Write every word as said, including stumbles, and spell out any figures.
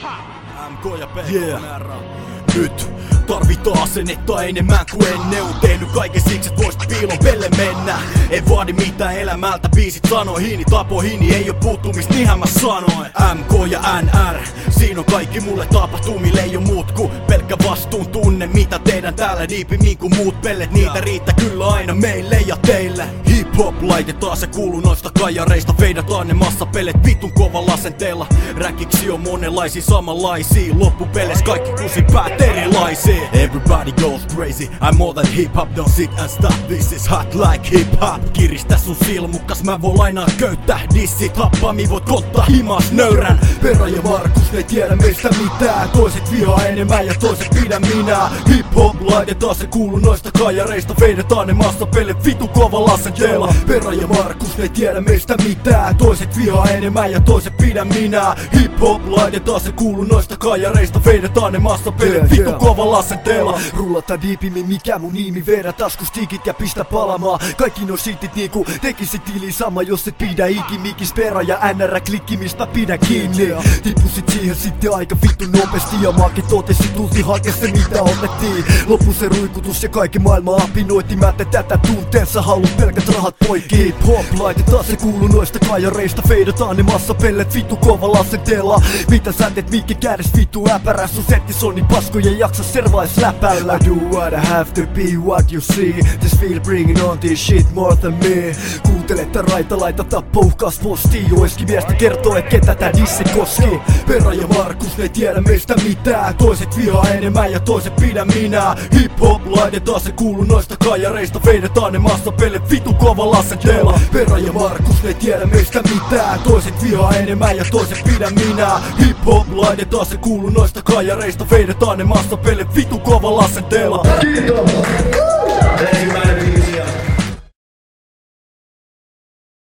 M K ja P K R. Nyt tarvitaan asennetta enemmän kuin ennen. On tehnyt kaiken siksi, et voisit piilon pelle mennä. En vaadi mitään elämältä, biisit sanoihin, tapoihin ei oo puuttumista, niinhän mä sanoin. M K ja N R, siinä on kaikki mulle tapahtumille, ei oo muut ku pelkkä vastuun tunne. Mitä teidän täällä diipimmin kuin muut pellet, niitä riittää kyllä aina meille ja teille. Hip-hop laitetaan, se kuuluu noista kajareista. Feidataan ne massapellet vitun kovalla asenteella. Räkiksi on monenlaisia samanlaisia, loppupeles kaikki kusipäät erilaisia. Everybody goes crazy, I'm more than hip-hop, don't sit and stop, this is hot like hip-hop. Kiristä sun silmukas, mä voin lainaa köyttää, dissit happami voit ottaa himas nöyrän. Perra ja Markus, ne tiedä meistä mitään, toiset vihaa enemmän ja toiset pidä minä. Hip-hop laitetaan, se kuuluu noista kajareista. Feidataan ne massapellet vitu kovalla asenteella. Perra ja Markus, ne tiedä meistä mitään, toiset vihaa enemmän ja toiset pidä minä. Hip-hop laitetaan, se kuuluu noista kajareista. Feidataan ne massapellet vitu kovalla asenteella. Rullata diipimmin, mikä mun nimi, vedä taskustikit ja pistä palamaan. Kaikki no shitit niinku tekisit tili sama, jos et pidä ikimikis. Perra ja N R klikki, mistä pidä kiinni. Tippusit siihen sitten aika vittu nopeasti ja maakin totesi, tulti hake se mitä otettiin. Loppu se ruikutus ja kaikki maailma apinoitti. Mä te tätä tunteensa haluut pelkät rahat poikki. Hip-hop laitetaan, se kuuluu noista kajareista. Feidataan ne massapellet vittu kovalla asenteella. Mitä sä teet mikki kädes vittu äpäräs. Sun setti soni paskojen jaksa servais läpällä. I do what I have to be, what you see. This feel bringing on this shit more than me. Kuuntele tää raita, laita tappo uhkaas postiin. Jo eski miestä kertoo, et ketä tää dissi koski. Perra ja Markus, ne tiedä meistä mitään, toiset vihaa enemmän ja toiset pidä minä. Hip-hop laitetaan, se kuuluu noista kajareista. Feidataan ne massapellet vitu kovalla asenteella. Perra ja Markus, ne tiedä meistä mitään, toiset vihaa enemmän ja toiset pidä minä. Hip-hop laitetaan, se kuuluu noista kajareista. Feidataan ne massapellet vitu kovalla asenteella. Kiitos!